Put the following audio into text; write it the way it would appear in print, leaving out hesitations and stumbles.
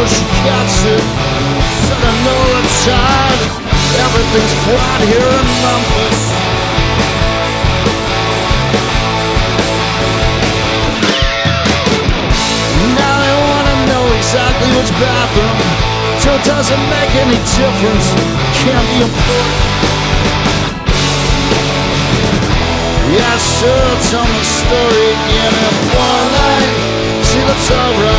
so she gets it. Said I know it's hard. Everything's flat here in Memphis. Now they wanna know exactly which bathroom. So it doesn't make any difference. Can't be important. Yeah, sure, tell me the story again in one night. See, that's alright.